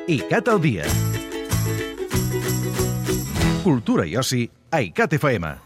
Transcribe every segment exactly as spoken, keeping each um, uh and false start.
ICAT al dia. Cultura i oci a ICAT F M.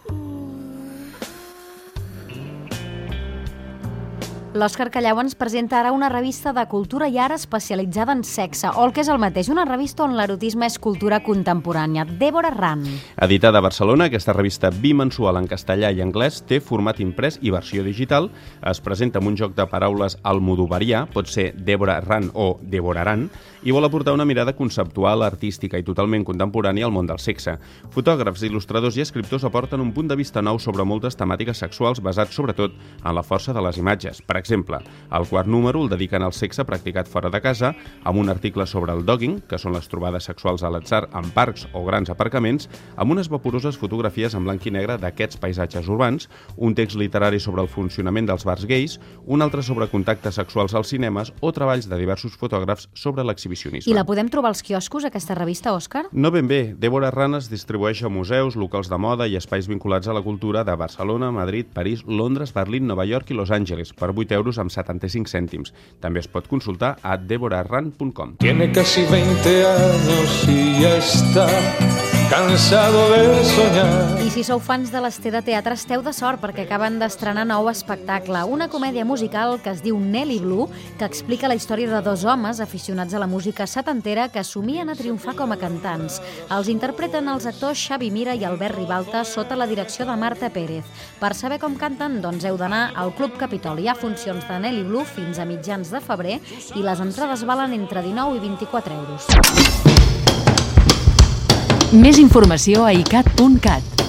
L'Òscar Callau ens presenta ara una revista de cultura i art especialitzada en sexe, o el que és el mateix, una revista on l'erotisme és cultura contemporània. Débora Ran. Editada a Barcelona, aquesta revista bimensual en castellà i anglès té format imprès i versió digital. Es presenta amb un joc de paraules almodovarià, pot ser Débora Ran o Deboraran, i vol aportar una mirada conceptual, artística i totalment contemporània al món del sexe. Fotògrafs, il·lustradors i escriptors aporten un punt de vista nou sobre moltes temàtiques sexuals basats sobretot en la força de les imatges. Per exemple, el quart número el dediquen al sexe practicat fora de casa, amb un article sobre el dogging, que són les trobades sexuals a l'atzar en parcs o grans aparcaments, amb unes vaporoses fotografies en blanc i negre d'aquests paisatges urbans, un text literari sobre el funcionament dels bars gais, un altre sobre contactes sexuals als cinemes o treballs de diversos fotògrafs sobre l'exhibicionisme. I la podem trobar als quioscos, aquesta revista, Òscar? No ben bé. Débora Ran es distribueix a museus, locals de moda i espais vinculats a la cultura de Barcelona, Madrid, París, Londres, Berlín, Nova York i Los Angeles, per vuit euros amb setanta-cinc cèntims. També es pot consultar a deborarran punt com. Tiene casi veinte años y ya está cansado de soñar. I si sou fans de l'Ester de Teatre, esteu de sort perquè acaben d'estrenar nou espectacle, una comèdia musical que es diu Nelly Blue, que explica la història de dos homes aficionats a la música setantera que somien a triomfar com a cantants. Els interpreten els actors Xavi Mira i Albert Ribalta sota la direcció de Marta Pérez. Per saber com canten, doncs heu d'anar al Club Capitoli. Hi ha funcions de Nelly Blue fins a mitjans de febrer i les entrades valen entre dinou i vint-i-quatre euros. Més informació a icat punt cat.